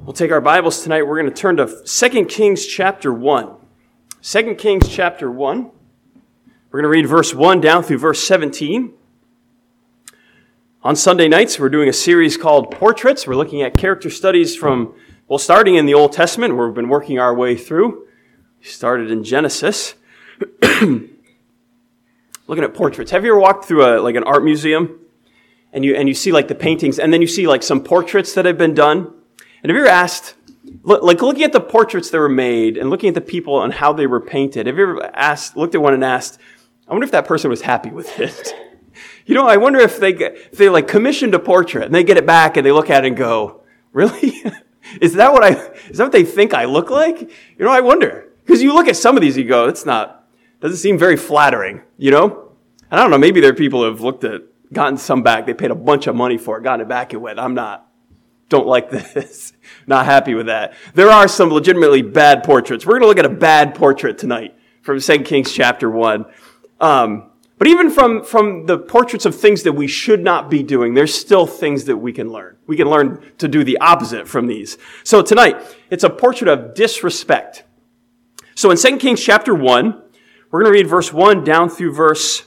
We'll take our Bibles tonight. We're going to turn to 2 Kings chapter 1. 2 Kings chapter 1. We're going to read verse 1 down through verse 17. On Sunday nights, we're doing a series called Portraits. We're looking at character studies from, starting in the Old Testament, where we've been working our way through. We started in Genesis. Looking at portraits. Have you ever walked through an art museum and you see like the paintings, and then you see like some portraits that have been done? And have you ever asked, looking at the portraits that were made and looking at the people and how they were painted, have you ever looked at one and asked, I wonder if that person was happy with it? I wonder if they like commissioned a portrait and they get it back and they look at it and go, really? Is that what they think I look like? I wonder. Because you look at some of these, you go, doesn't seem very flattering, And I don't know, maybe there are people who have gotten some back. They paid a bunch of money for it, gotten it back and went, don't like this. Not happy with that. There are some legitimately bad portraits. We're going to look at a bad portrait tonight from 2 Kings chapter 1. But even from the portraits of things that we should not be doing, there's still things that we can learn. We can learn to do the opposite from these. So tonight, it's a portrait of disrespect. So in 2 Kings chapter 1, we're going to read verse 1 down through verse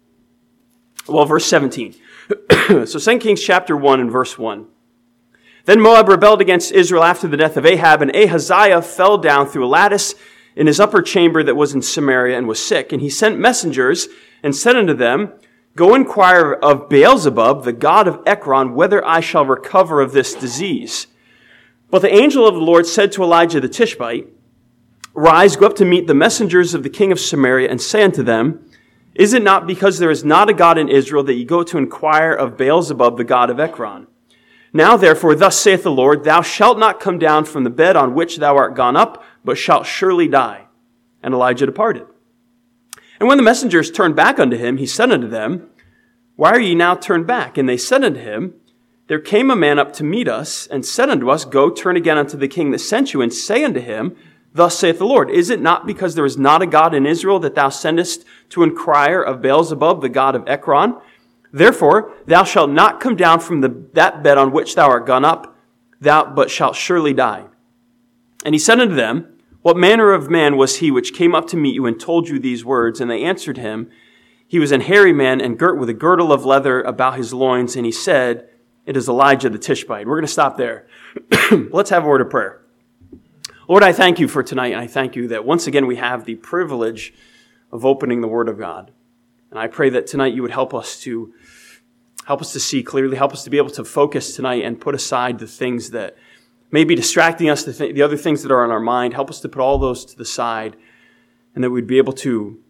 17. So 2 Kings chapter 1 and verse 1. Then Moab rebelled against Israel after the death of Ahab, and Ahaziah fell down through a lattice in his upper chamber that was in Samaria and was sick. And he sent messengers and said unto them, Go inquire of Beelzebub, the god of Ekron, whether I shall recover of this disease. But the angel of the Lord said to Elijah the Tishbite, Rise, go up to meet the messengers of the king of Samaria, and say unto them, Is it not because there is not a God in Israel that ye go to inquire of Beelzebub, the god of Ekron? Now, therefore, thus saith the Lord, Thou shalt not come down from the bed on which thou art gone up, but shalt surely die. And Elijah departed. And when the messengers turned back unto him, he said unto them, Why are ye now turned back? And they said unto him, There came a man up to meet us, and said unto us, Go, turn again unto the king that sent you, and say unto him, Thus saith the Lord, Is it not because there is not a God in Israel that thou sendest to inquire of Beelzebub, the god of Ekron? Therefore, thou shalt not come down from that bed on which thou art gone up, but shalt surely die. And he said unto them, What manner of man was he which came up to meet you and told you these words? And they answered him, He was an hairy man and girt with a girdle of leather about his loins. And he said, It is Elijah the Tishbite. We're going to stop there. Let's have a word of prayer. Lord, I thank you for tonight, and I thank you that once again we have the privilege of opening the Word of God. And I pray that tonight you would help us to see clearly, help us to be able to focus tonight and put aside the things that may be distracting us, the other things that are on our mind. Help us to put all those to the side, and that we'd be able to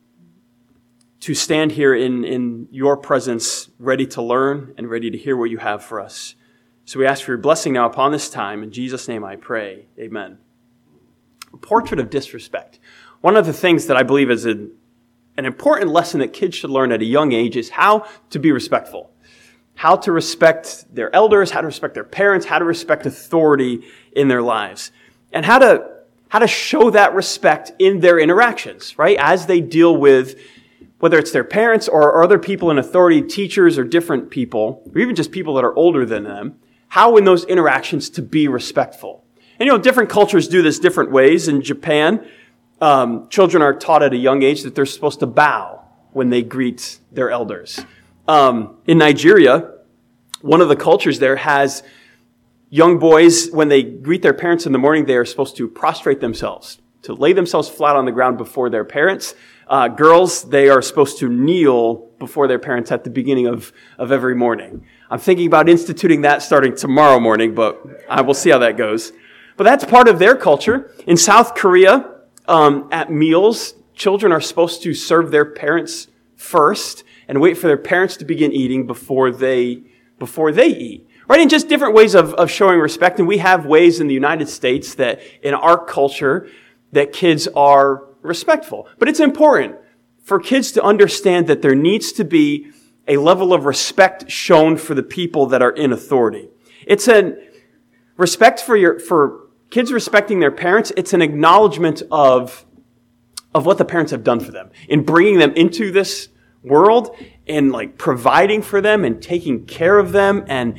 stand here in your presence, ready to learn and ready to hear what you have for us. So we ask for your blessing now upon this time. In Jesus' name I pray. Amen. A portrait of disrespect. One of the things that I believe is an important lesson that kids should learn at a young age is how to be respectful. How to respect their elders, how to respect their parents, how to respect authority in their lives. And how to show that respect in their interactions, right? As they deal with, whether it's their parents or other people in authority, teachers or different people, or even just people that are older than them, how in those interactions to be respectful. And different cultures do this different ways. In Japan, children are taught at a young age that they're supposed to bow when they greet their elders. In Nigeria, one of the cultures there has young boys, when they greet their parents in the morning, they are supposed to prostrate themselves, to lay themselves flat on the ground before their parents. Girls, they are supposed to kneel before their parents at the beginning of every morning. I'm thinking about instituting that starting tomorrow morning, but I will see how that goes. But that's part of their culture. In South Korea, at meals, children are supposed to serve their parents first and wait for their parents to begin eating before they eat. Right? And just different ways of showing respect. And we have ways in the United States that in our culture that kids are respectful. But it's important for kids to understand that there needs to be a level of respect shown for the people that are in authority. It's an respect for kids respecting their parents. It's an acknowledgement of what the parents have done for them in bringing them into this world and providing for them and taking care of them and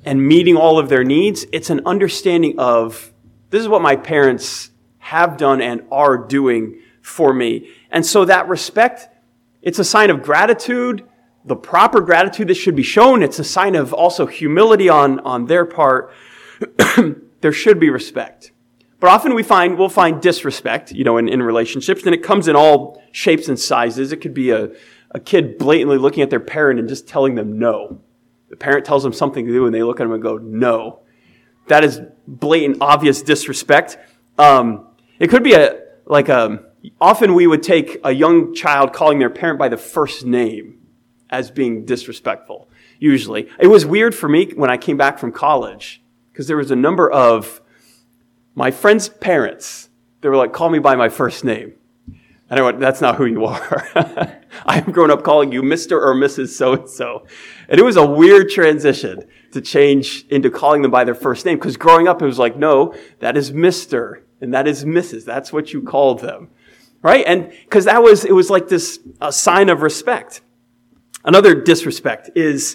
and meeting all of their needs. It's an understanding of, this is what my parents have done and are doing for me. And so that respect, it's a sign of gratitude, the proper gratitude that should be shown. It's a sign of also humility on their part. There should be respect. But often we'll find disrespect, in relationships, and it comes in all shapes and sizes. It could be a kid blatantly looking at their parent and just telling them no. The parent tells them something to do and they look at them and go, no. That is blatant, obvious disrespect. It could be often we would take a young child calling their parent by the first name as being disrespectful, usually. It was weird for me when I came back from college, because there was a number of my friends' parents, they were like, call me by my first name. And I went, that's not who you are. I have grown up calling you Mr. or Mrs. So-and-so. And it was a weird transition to change into calling them by their first name, because growing up it was like, no, that is Mr. and that is Mrs. That's what you called them. Right? And because it was like this, a sign of respect. Another disrespect is,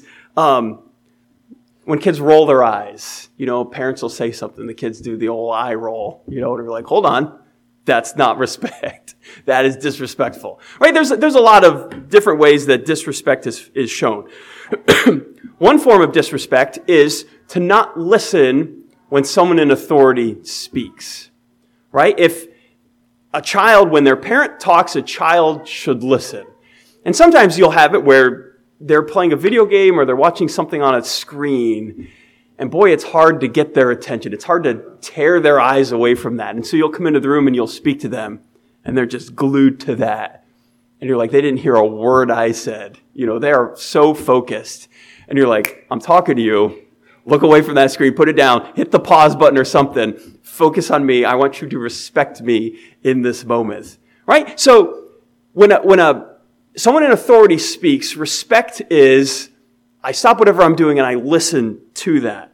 when kids roll their eyes, parents will say something, the kids do the old eye roll, and we're like, hold on, that's not respect. That is disrespectful. Right? There's a lot of different ways that disrespect is shown. One form of disrespect is to not listen when someone in authority speaks. Right? If a child, when their parent talks, a child should listen. And sometimes you'll have it where they're playing a video game or they're watching something on a screen, and boy, it's hard to get their attention. It's hard to tear their eyes away from that. And so you'll come into the room and you'll speak to them, and they're just glued to that. And you're like, they didn't hear a word I said. They are so focused. And you're like, I'm talking to you. Look away from that screen, put it down, hit the pause button or something. Focus on me. I want you to respect me in this moment. Right? So when someone in authority speaks, respect is, I stop whatever I'm doing and I listen to that.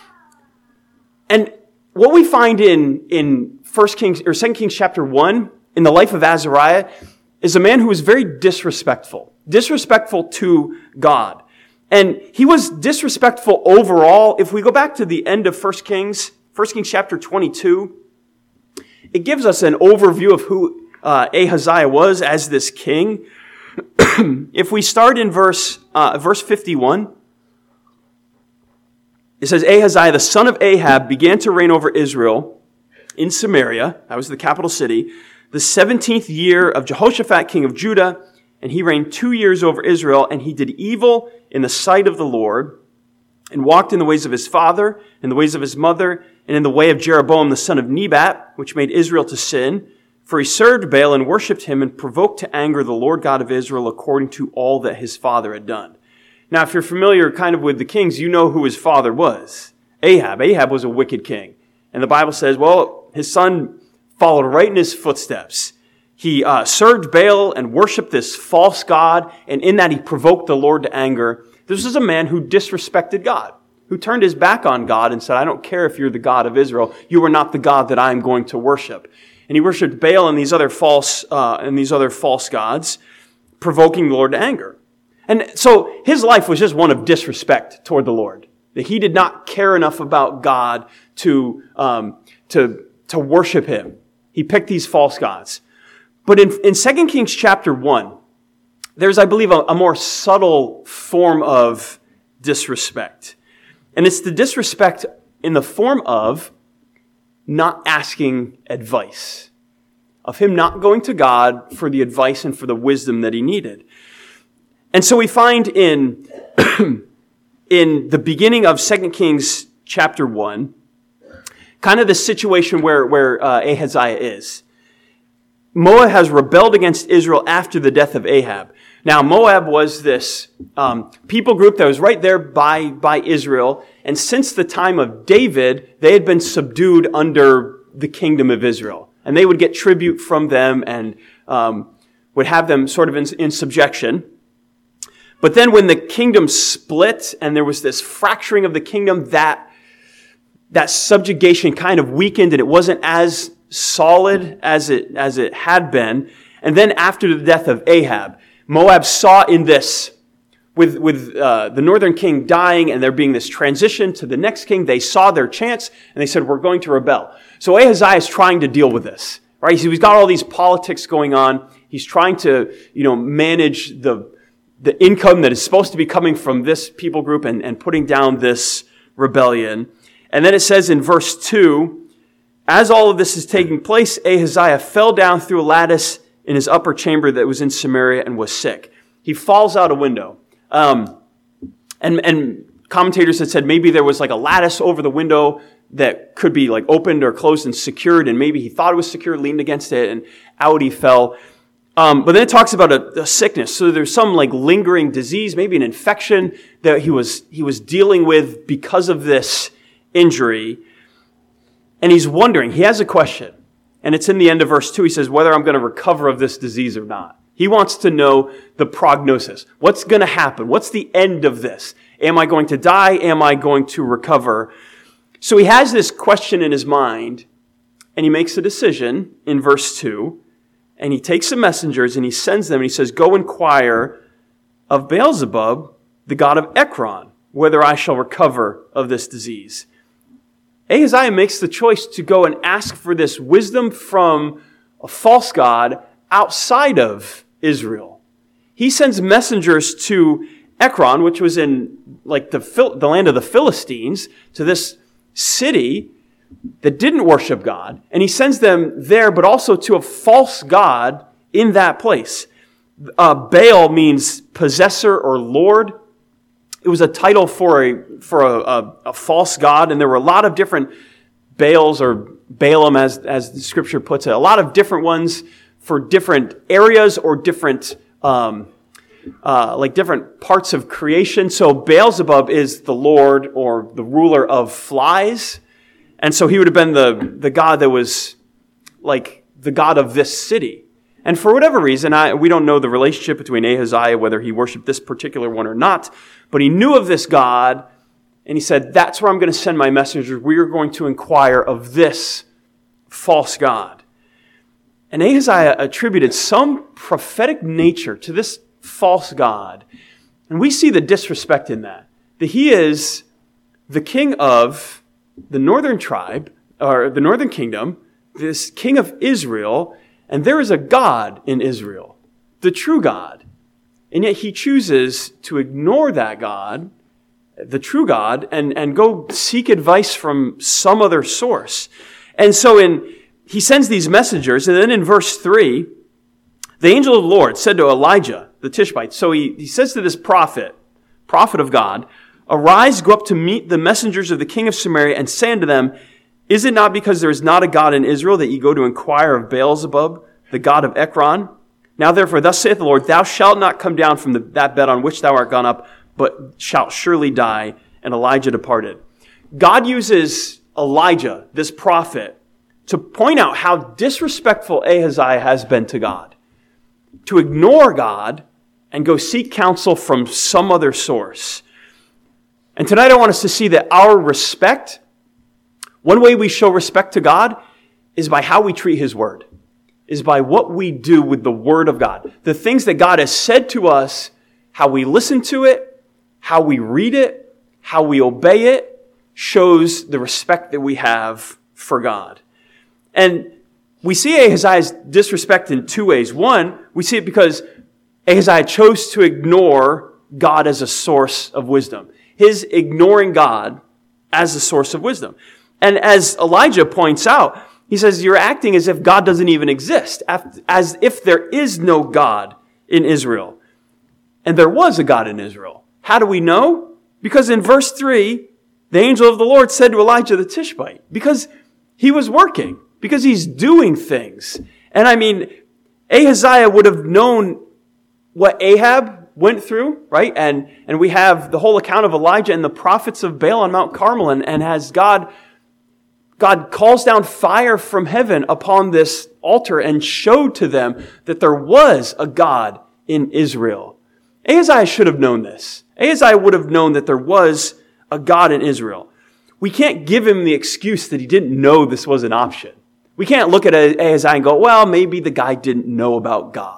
And what we find in 1 Kings or 2 Kings chapter 1 in the life of Azariah is a man who was very disrespectful to God. And he was disrespectful overall. If we go back to the end of 1 Kings chapter 22, it gives us an overview of who Ahaziah was as this king. If we start in verse 51, it says, Ahaziah, the son of Ahab, began to reign over Israel in Samaria. That was the capital city. The 17th year of Jehoshaphat, king of Judah, and he reigned 2 years over Israel, and he did evil in the sight of the Lord, and walked in the ways of his father, in the ways of his mother, and in the way of Jeroboam the son of Nebat, which made Israel to sin. For he served Baal and worshipped him and provoked to anger the Lord God of Israel according to all that his father had done. Now, if you're familiar kind of with the kings, you know who his father was. Ahab. Ahab was a wicked king. And the Bible says, well, his son followed right in his footsteps. He served Baal and worshipped this false god, and in that he provoked the Lord to anger. This is a man who disrespected God, who turned his back on God and said, I don't care if you're the God of Israel. You are not the God that I am going to worship. And he worshipped Baal and these other false gods, provoking the Lord to anger. And so his life was just one of disrespect toward the Lord. That he did not care enough about God to worship him. He picked these false gods. But in 2 Kings chapter 1, there's, I believe, a more subtle form of disrespect. And it's the disrespect in the form of not asking advice, of him not going to God for the advice and for the wisdom that he needed. And so we find in the beginning of 2 Kings chapter 1, kind of the situation where Ahaziah is. Moab has rebelled against Israel after the death of Ahab. Now, Moab was this people group that was right there by Israel. And since the time of David, they had been subdued under the kingdom of Israel. And they would get tribute from them and would have them sort of in subjection. But then when the kingdom split and there was this fracturing of the kingdom, that subjugation kind of weakened and it wasn't as solid as it had been. And then after the death of Ahab, Moab saw in this with the northern king dying and there being this transition to the next king, they saw their chance and they said, we're going to rebel. So Ahaziah is trying to deal with this, right? He's got all these politics going on. He's trying to, manage the income that is supposed to be coming from this people group and putting down this rebellion. And then it says in verse 2, as all of this is taking place, Ahaziah fell down through a lattice in his upper chamber that was in Samaria and was sick. He falls out a window. And commentators had said maybe there was like a lattice over the window that could be like opened or closed and secured, and maybe he thought it was secure, leaned against it, and out he fell. But then it talks about a sickness. So there's some like lingering disease, maybe an infection that he was dealing with because of this injury. And he's wondering, he has a question. And it's in the end of verse 2. He says, whether I'm going to recover of this disease or not. He wants to know the prognosis. What's going to happen? What's the end of this? Am I going to die? Am I going to recover? So he has this question in his mind, and he makes a decision in verse 2. And he takes some messengers and he sends them and he says, go inquire of Beelzebub, the god of Ekron, whether I shall recover of this disease. Ahaziah makes the choice to go and ask for this wisdom from a false god outside of Israel. He sends messengers to Ekron, which was in like the land of the Philistines, to this city that didn't worship God, and he sends them there, but also to a false god in that place. Baal means possessor or lord. It was a title for a false god, and there were a lot of different Baals or Balaam, as the scripture puts it, a lot of different ones for different areas or different different parts of creation. So Beelzebub is the lord or the ruler of flies. And so he would have been the god that was like the god of this city. And for whatever reason, we don't know the relationship between Ahaziah, whether he worshiped this particular one or not, but he knew of this god, and he said, that's where I'm going to send my messengers. We are going to inquire of this false god. And Ahaziah attributed some prophetic nature to this false god. And we see the disrespect in that he is the king of the northern tribe, or the northern kingdom, this king of Israel, and there is a God in Israel, the true God. And yet he chooses to ignore that God, the true God, and go seek advice from some other source. And so he sends these messengers, and then in verse 3, the angel of the Lord said to Elijah, the Tishbite, so he says to this prophet of God, arise, go up to meet the messengers of the king of Samaria, and say unto them, is it not because there is not a God in Israel that ye go to inquire of Beelzebub, the god of Ekron? Now therefore, thus saith the Lord, thou shalt not come down from that bed on which thou art gone up, but shalt surely die. And Elijah departed. God uses Elijah, this prophet, to point out how disrespectful Ahaziah has been to God. To ignore God and go seek counsel from some other source. And tonight I want us to see that our respect, one way we show respect to God is by how we treat His Word, is by what we do with the Word of God. The things that God has said to us, how we listen to it, how we read it, how we obey it, shows the respect that we have for God. And we see Ahaziah's disrespect in two ways. One, we see it because Ahaziah chose to ignore God as a source of wisdom. His ignoring God as a source of wisdom. And as Elijah points out, he says, you're acting as if God doesn't even exist, as if there is no God in Israel. And there was a God in Israel. How do we know? Because in verse 3, the angel of the Lord said to Elijah the Tishbite, because he was working, because he's doing things. And I mean, Ahaziah would have known what Ahab went through, right? And we have the whole account of Elijah and the prophets of Baal on Mount Carmel, and as God calls down fire from heaven upon this altar and showed to them that there was a God in Israel. Ahaziah should have known this. Ahaziah would have known that there was a God in Israel. We can't give him the excuse that he didn't know this was an option. We can't look at Ahaziah and go, well, maybe the guy didn't know about God.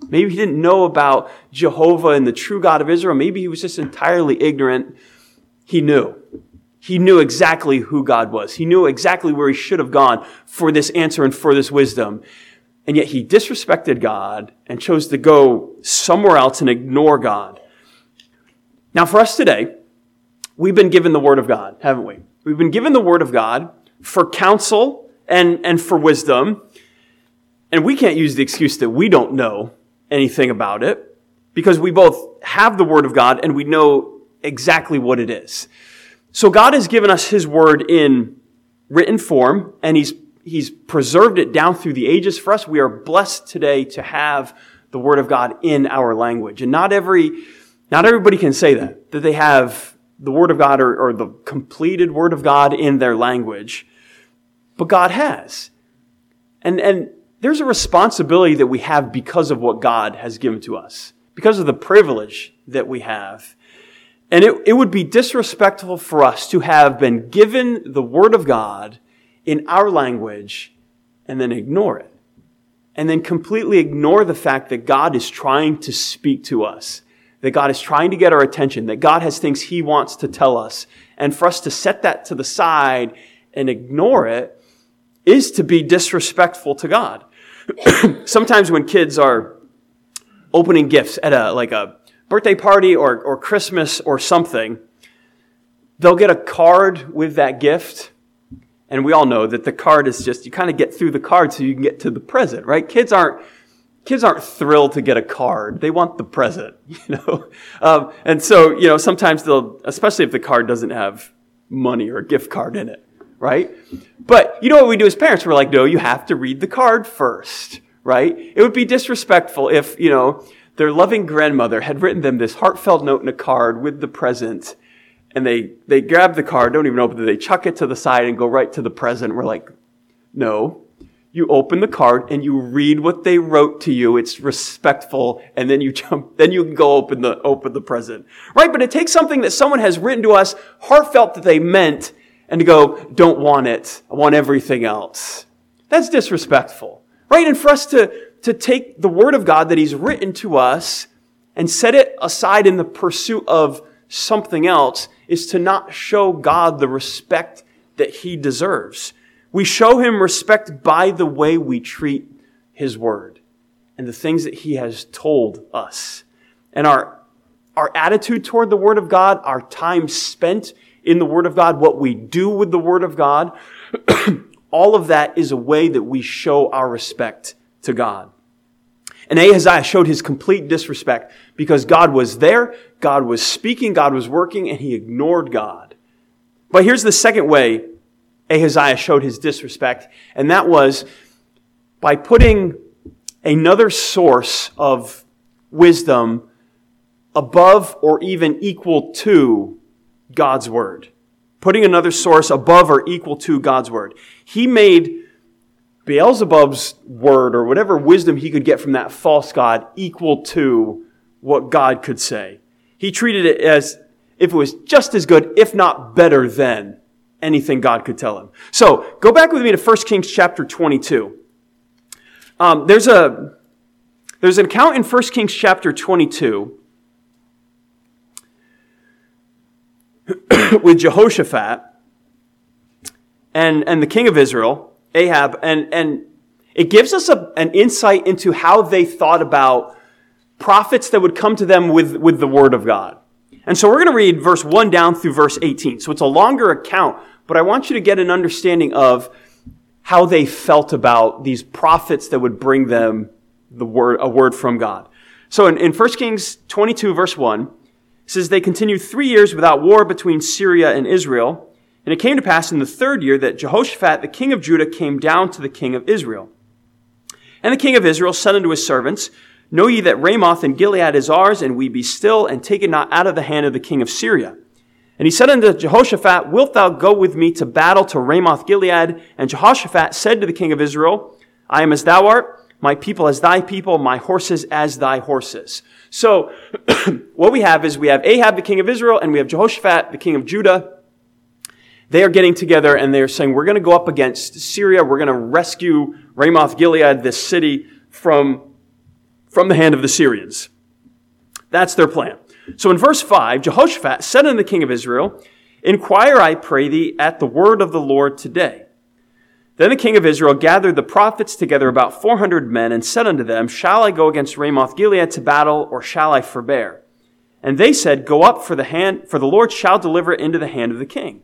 Maybe he didn't know about Jehovah and the true God of Israel. Maybe he was just entirely ignorant. He knew. He knew exactly who God was. He knew exactly where he should have gone for this answer and for this wisdom. And yet he disrespected God and chose to go somewhere else and ignore God. Now for us today, we've been given the Word of God, haven't we? We've been given the Word of God for counsel and for wisdom. And we can't use the excuse that we don't know anything about it, because we both have the Word of God and we know exactly what it is. So God has given us His Word in written form, and He's preserved it down through the ages for us. We are blessed today to have the Word of God in our language. And not everybody can say that they have the Word of God or the completed Word of God in their language. But God has. And there's a responsibility that we have because of what God has given to us, because of the privilege that we have. And it would be disrespectful for us to have been given the Word of God in our language and then ignore it. And then completely ignore the fact that God is trying to speak to us, that God is trying to get our attention, that God has things He wants to tell us. And for us to set that to the side and ignore it is to be disrespectful to God. Sometimes when kids are opening gifts at a birthday party or Christmas or something, they'll get a card with that gift. And we all know that the card is just, you kind of get through the card so you can get to the present, right? Kids aren't thrilled to get a card. They want the present, and so, sometimes they'll, especially if the card doesn't have money or a gift card in it, right? But you know what we do as parents? We're like, no, you have to read the card first, right? It would be disrespectful if, their loving grandmother had written them this heartfelt note in a card with the present, and they grab the card, don't even open it, they chuck it to the side and go right to the present. We're like, no, you open the card and you read what they wrote to you. It's respectful, and then you can go open the present, right? But it takes something that someone has written to us, heartfelt that they meant, and to go, don't want it, I want everything else. That's disrespectful, right? And for us to take the Word of God that He's written to us and set it aside in the pursuit of something else is to not show God the respect that He deserves. We show Him respect by the way we treat His Word and the things that He has told us. And our attitude toward the Word of God, our time spent in the Word of God, what we do with the Word of God, all of that is a way that we show our respect to God. And Ahaziah showed his complete disrespect because God was there, God was speaking, God was working, and he ignored God. But here's the second way Ahaziah showed his disrespect, and that was by putting another source of wisdom above or even equal to God's Word. Putting another source above or equal to God's Word. He made Beelzebub's word or whatever wisdom he could get from that false god equal to what God could say. He treated it as if it was just as good, if not better than anything God could tell him. So, go back with me to 1 Kings chapter 22. There's an account in 1 Kings chapter 22 with Jehoshaphat and the king of Israel, Ahab, and it gives us an insight into how they thought about prophets that would come to them with the Word of God. And so we're going to read verse 1 down through verse 18. So it's a longer account, but I want you to get an understanding of how they felt about these prophets that would bring them a word from God. So in 1 Kings 22 verse 1, it says, "They continued 3 years without war between Syria and Israel. And it came to pass in the 3rd year that Jehoshaphat, the king of Judah, came down to the king of Israel. And the king of Israel said unto his servants, Know ye that Ramoth and Gilead is ours, and we be still, and take it not out of the hand of the king of Syria. And he said unto Jehoshaphat, Wilt thou go with me to battle to Ramoth Gilead? And Jehoshaphat said to the king of Israel, I am as thou art, my people as thy people, my horses as thy horses. So what we have is we have Ahab, the king of Israel, and we have Jehoshaphat, the king of Judah. They are getting together and they're saying, we're going to go up against Syria. We're going to rescue Ramoth Gilead, this city, from from the hand of the Syrians. That's their plan. So in verse 5, Jehoshaphat said unto the king of Israel, Inquire, I pray thee, at the word of the Lord today. Then the king of Israel gathered the prophets together, about 400 men, and said unto them, Shall I go against Ramoth-Gilead to battle, or shall I forbear? And they said, Go up, for the Lord shall deliver it into the hand of the king.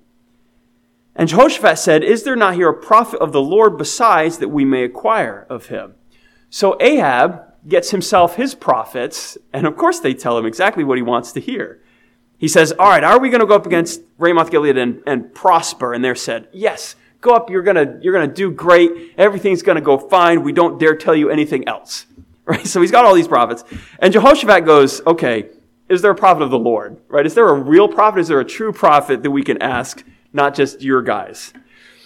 And Jehoshaphat said, Is there not here a prophet of the Lord besides, that we may acquire of him? So Ahab gets himself his prophets, and of course they tell him exactly what he wants to hear. He says, all right, are we going to go up against Ramoth-Gilead and prosper? And they're said, yes, go up, you're going to do great, everything's going to go fine, we don't dare tell you anything else. Right? So he's got all these prophets. And Jehoshaphat goes, okay, is there a prophet of the Lord? Right? Is there a real prophet? Is there a true prophet that we can ask, not just your guys?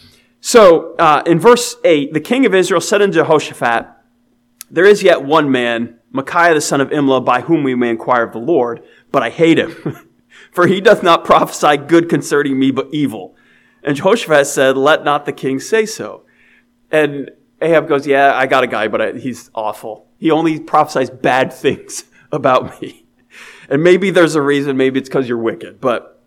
So in verse 8, the king of Israel said unto Jehoshaphat, There is yet one man, Micaiah the son of Imlah, by whom we may inquire of the Lord, but I hate him, for he doth not prophesy good concerning me, but evil. And Jehoshaphat said, Let not the king say so. And Ahab goes, yeah, I got a guy, but he's awful. He only prophesies bad things about me. And maybe there's a reason, maybe it's because you're wicked. But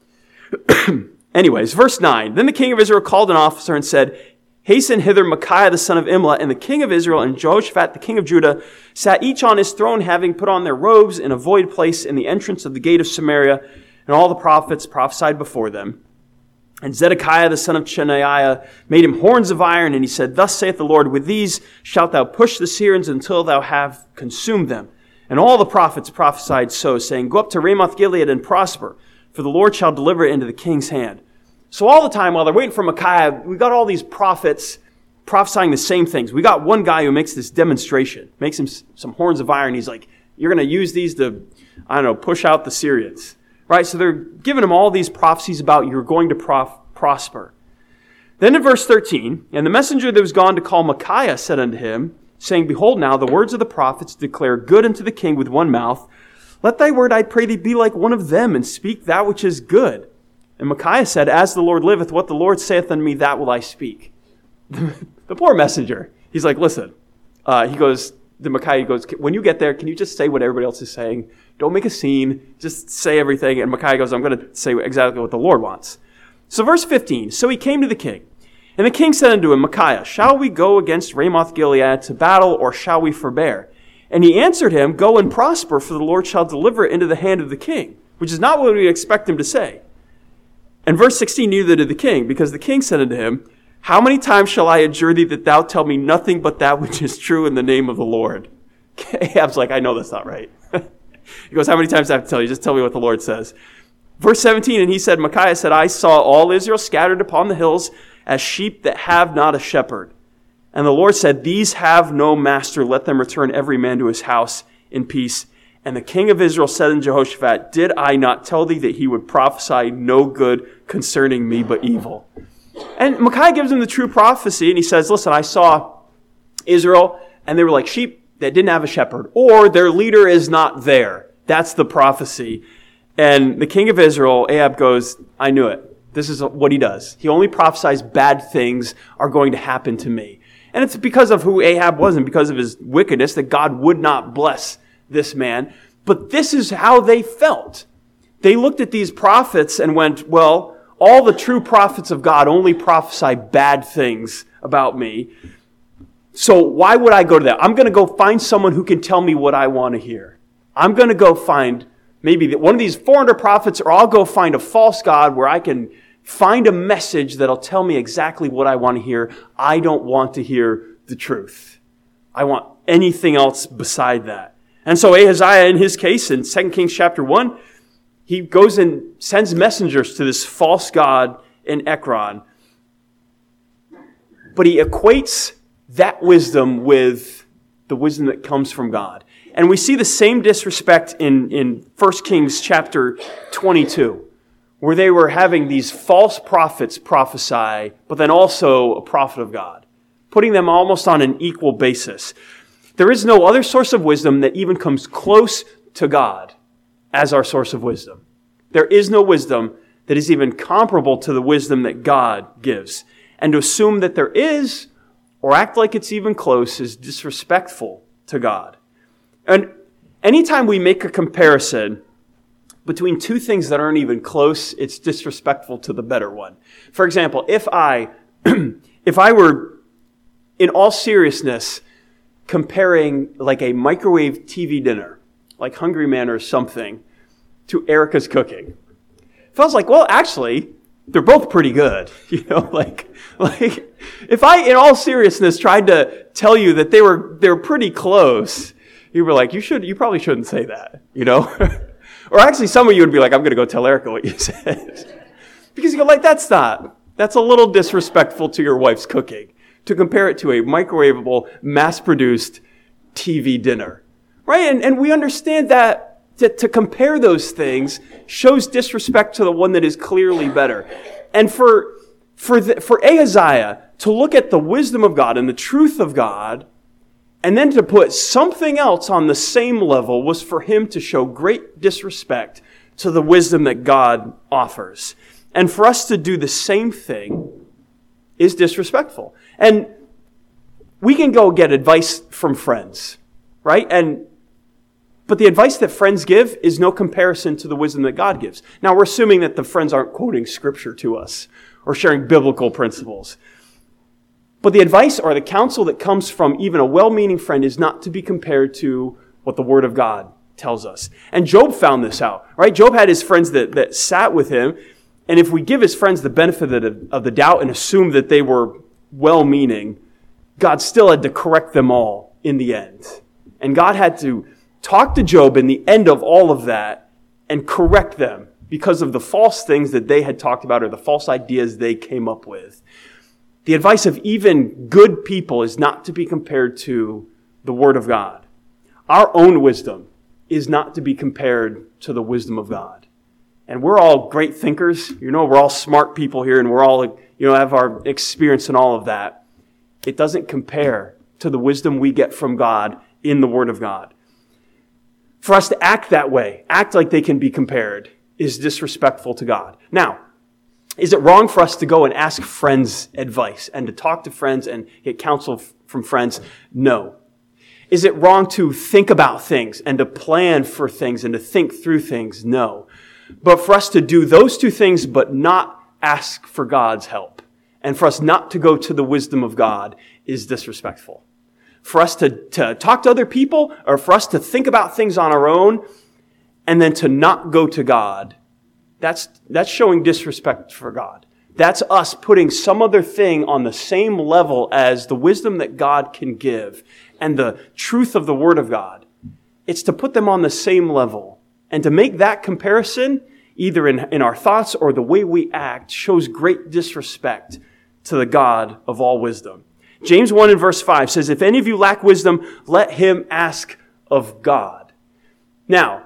anyways, verse 9, Then the king of Israel called an officer and said, Hasten hither Micaiah the son of Imlah. And the king of Israel and Jehoshaphat the king of Judah sat each on his throne, having put on their robes in a void place in the entrance of the gate of Samaria. And all the prophets prophesied before them. And Zedekiah the son of Chenaanah made him horns of iron. And he said, Thus saith the Lord, With these shalt thou push the Syrians until thou have consumed them. And all the prophets prophesied so, saying, Go up to Ramoth-Gilead and prosper, for the Lord shall deliver it into the king's hand. So all the time, while they're waiting for Micaiah, we got all these prophets prophesying the same things. We got one guy who makes this demonstration, makes him some horns of iron. He's like, you're going to use these to, push out the Syrians. Right? So they're giving him all these prophecies about you're going to prosper. Then in verse 13, And the messenger that was gone to call Micaiah said unto him, saying, Behold now, the words of the prophets declare good unto the king with one mouth. Let thy word, I pray thee, be like one of them, and speak that which is good. And Micaiah said, As the Lord liveth, what the Lord saith unto me, that will I speak. The poor messenger, he's like, listen. Micaiah goes, when you get there, can you just say what everybody else is saying? Don't make a scene. Just say everything. And Micaiah goes, I'm going to say exactly what the Lord wants. So verse 15, So he came to the king. And the king said unto him, Micaiah, shall we go against Ramoth-Gilead to battle, or shall we forbear? And he answered him, Go and prosper, for the Lord shall deliver it into the hand of the king, which is not what we expect him to say. And verse 16, neither did the king, because the king said unto him, How many times shall I adjure thee that thou tell me nothing but that which is true in the name of the Lord? Ahab's like, I know that's not right. He goes, how many times do I have to tell you? Just tell me what the Lord says. Verse 17, And he said, Micaiah said, I saw all Israel scattered upon the hills as sheep that have not a shepherd. And the Lord said, These have no master. Let them return every man to his house in peace. And the king of Israel said unto Jehoshaphat, Did I not tell thee that he would prophesy no good concerning me, but evil? And Micaiah gives him the true prophecy, and he says, listen, I saw Israel, and they were like sheep that didn't have a shepherd, or their leader is not there. That's the prophecy. And the king of Israel, Ahab, goes, I knew it. This is what he does. He only prophesies bad things are going to happen to me. And it's because of who Ahab was and because of his wickedness that God would not bless this man. But this is how they felt. They looked at these prophets and went, well, all the true prophets of God only prophesy bad things about me. So why would I go to that? I'm going to go find someone who can tell me what I want to hear. I'm going to go find maybe one of these 400 prophets, or I'll go find a false god where I can find a message that'll tell me exactly what I want to hear. I don't want to hear the truth. I want anything else beside that. And so Ahaziah, in his case, in 2 Kings chapter 1, he goes and sends messengers to this false god in Ekron. But he equates that wisdom with the wisdom that comes from God. And we see the same disrespect in 1 Kings chapter 22, where they were having these false prophets prophesy, but then also a prophet of God, putting them almost on an equal basis. There is no other source of wisdom that even comes close to God as our source of wisdom. There is no wisdom that is even comparable to the wisdom that God gives. And to assume that there is, or act like it's even close, is disrespectful to God. And anytime we make a comparison between two things that aren't even close, it's disrespectful to the better one. For example, if I were, in all seriousness, comparing like a microwave TV dinner, like Hungry Man or something, to Erica's cooking, if I was like, well, actually, they're both pretty good. Like if I, in all seriousness, tried to tell you that they were pretty close, you were like, you probably shouldn't say that, Or actually, some of you would be like, I'm going to go tell Erica what you said. Because you go like, that's a little disrespectful to your wife's cooking, to compare it to a microwavable, mass-produced TV dinner. Right? And we understand that to compare those things shows disrespect to the one that is clearly better. And for Ahaziah to look at the wisdom of God and the truth of God, and then to put something else on the same level, was for him to show great disrespect to the wisdom that God offers. And for us to do the same thing is disrespectful. And we can go get advice from friends, right? But the advice that friends give is no comparison to the wisdom that God gives. Now, we're assuming that the friends aren't quoting scripture to us or sharing biblical principles. But the advice or the counsel that comes from even a well-meaning friend is not to be compared to what the Word of God tells us. And Job found this out, right? Job had his friends that sat with him. And if we give his friends the benefit of the doubt and assume that they were well-meaning, God still had to correct them all in the end. And God had to talk to Job in the end of all of that and correct them because of the false things that they had talked about or the false ideas they came up with. The advice of even good people is not to be compared to the Word of God. Our own wisdom is not to be compared to the wisdom of God. And we're all great thinkers. We're all smart people here, and we're all, have our experience in all of that. It doesn't compare to the wisdom we get from God in the Word of God. For us to act that way, act like they can be compared, is disrespectful to God. Now, is it wrong for us to go and ask friends advice and to talk to friends and get counsel from friends? No. Is it wrong to think about things and to plan for things and to think through things? No. But for us to do those two things but not ask for God's help and for us not to go to the wisdom of God is disrespectful. For us to talk to other people or for us to think about things on our own and then to not go to God, that's showing disrespect for God. That's us putting some other thing on the same level as the wisdom that God can give and the truth of the Word of God. It's to put them on the same level. And to make that comparison, either in our thoughts or the way we act, shows great disrespect to the God of all wisdom. James 1 and verse 5 says, if any of you lack wisdom, let him ask of God. Now,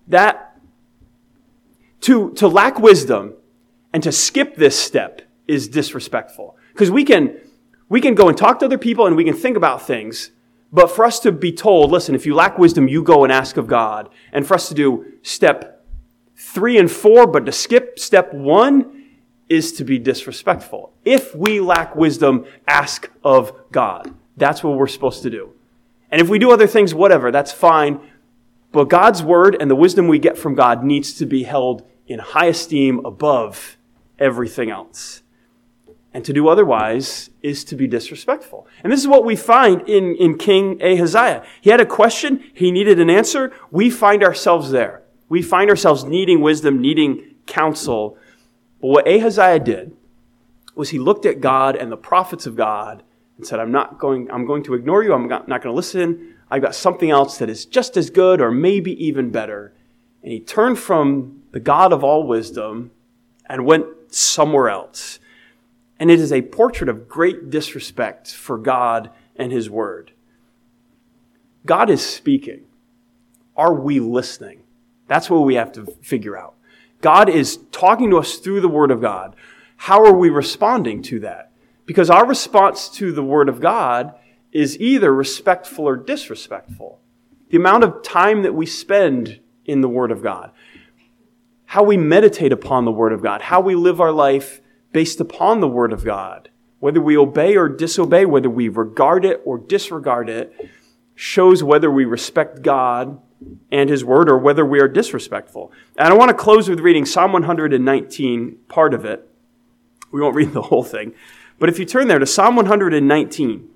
to lack wisdom and to skip this step is disrespectful. Because we can go and talk to other people and we can think about things, but for us to be told, listen, if you lack wisdom, you go and ask of God. And for us to do step 3 and 4, but to skip step 1 is to be disrespectful. If we lack wisdom, ask of God. That's what we're supposed to do. And if we do other things, whatever, that's fine. But God's word and the wisdom we get from God needs to be held in high esteem above everything else. And to do otherwise is to be disrespectful. And this is what we find in King Ahaziah. He had a question. He needed an answer. We find ourselves there. We find ourselves needing wisdom, needing counsel. But what Ahaziah did was he looked at God and the prophets of God and said, I'm going to ignore you. I'm not going to listen. I've got something else that is just as good or maybe even better. And he turned from the God of all wisdom and went somewhere else. And it is a portrait of great disrespect for God and his word. God is speaking. Are we listening? That's what we have to figure out. God is talking to us through the word of God. How are we responding to that? Because our response to the word of God is either respectful or disrespectful. The amount of time that we spend in the word of God, how we meditate upon the word of God, how we live our life based upon the word of God, whether we obey or disobey, whether we regard it or disregard it, shows whether we respect God and His Word or whether we are disrespectful. And I want to close with reading Psalm 119, part of it. We won't read the whole thing. But if you turn there to Psalm 119,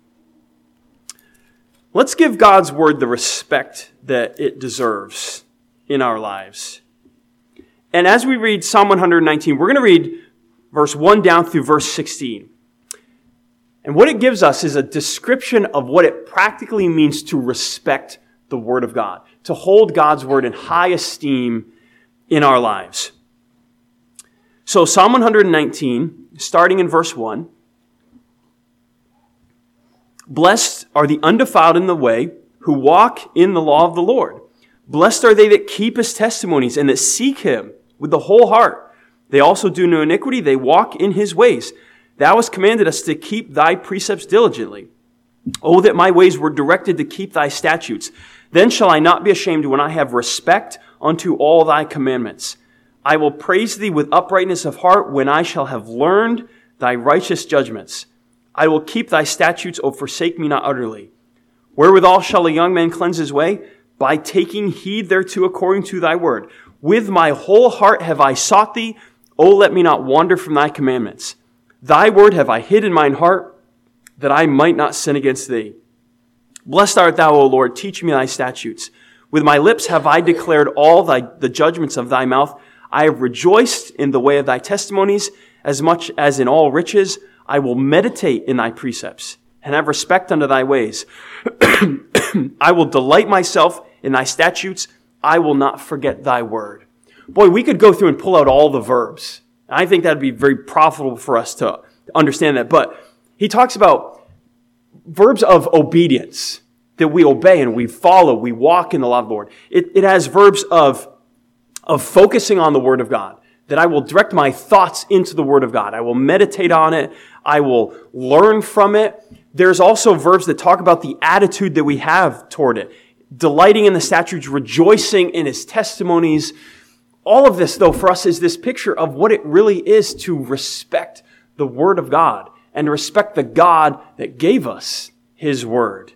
let's give God's Word the respect that it deserves in our lives. And as we read Psalm 119, we're going to read verse 1 down through verse 16. And what it gives us is a description of what it practically means to respect the Word of God, to hold God's Word in high esteem in our lives. So Psalm 119, starting in verse 1, "Blessed are the undefiled in the way, who walk in the law of the Lord. Blessed are they that keep His testimonies and that seek Him with the whole heart. They also do no iniquity, they walk in His ways. Thou hast commanded us to keep Thy precepts diligently. Oh, that my ways were directed to keep Thy statutes. Then shall I not be ashamed when I have respect unto all Thy commandments. I will praise Thee with uprightness of heart when I shall have learned Thy righteous judgments. I will keep Thy statutes, O forsake me not utterly. Wherewithal shall a young man cleanse his way? By taking heed thereto according to Thy word. With my whole heart have I sought Thee. O let me not wander from Thy commandments. Thy word have I hid in mine heart, that I might not sin against Thee. Blessed art Thou, O Lord, teach me Thy statutes. With my lips have I declared all the judgments of Thy mouth. I have rejoiced in the way of Thy testimonies, as much as in all riches. I will meditate in Thy precepts, and have respect unto Thy ways. I will delight myself in Thy statutes. I will not forget Thy word." Boy, we could go through and pull out all the verbs. I think that would be very profitable for us to understand that. But he talks about verbs of obedience, that we obey and we follow, we walk in the law of the Lord. It has verbs of focusing on the Word of God, that I will direct my thoughts into the Word of God. I will meditate on it. I will learn from it. There's also verbs that talk about the attitude that we have toward it. Delighting in the statutes, rejoicing in His testimonies. All of this, though, for us is this picture of what it really is to respect the Word of God and respect the God that gave us His Word.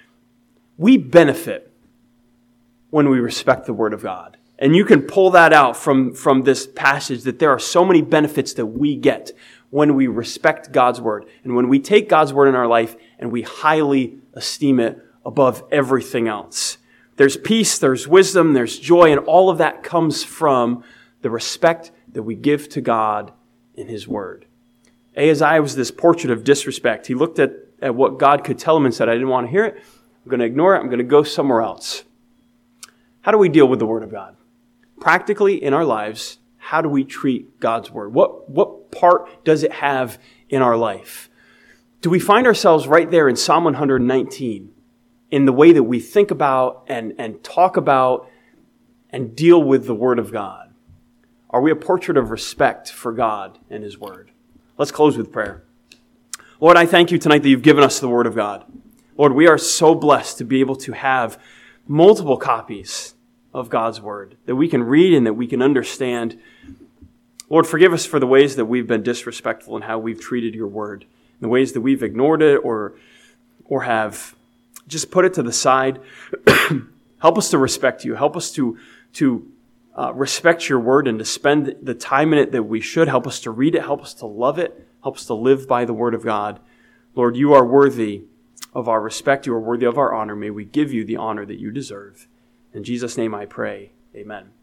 We benefit when we respect the Word of God. And you can pull that out from this passage, that there are so many benefits that we get when we respect God's Word. And when we take God's Word in our life and we highly esteem it above everything else. There's peace, there's wisdom, there's joy, and all of that comes from the respect that we give to God in His Word. Ahaziah was this portrait of disrespect. He looked at what God could tell him and said, I didn't want to hear it. I'm going to ignore it. I'm going to go somewhere else. How do we deal with the Word of God? Practically in our lives, how do we treat God's Word? What part does it have in our life? Do we find ourselves right there in Psalm 119 in the way that we think about and talk about and deal with the Word of God? Are we a portrait of respect for God and His Word? Let's close with prayer. Lord, I thank You tonight that You've given us the Word of God. Lord, we are so blessed to be able to have multiple copies of God's Word that we can read and that we can understand. Lord, forgive us for the ways that we've been disrespectful in how we've treated Your Word, the ways that we've ignored it or have just put it to the side. Help us to respect You. Help us to respect Your Word and to spend the time in it that we should. Help us to read it. Help us to love it. Help us to live by the Word of God. Lord, You are worthy of our respect. You are worthy of our honor. May we give You the honor that You deserve. In Jesus' name I pray. Amen.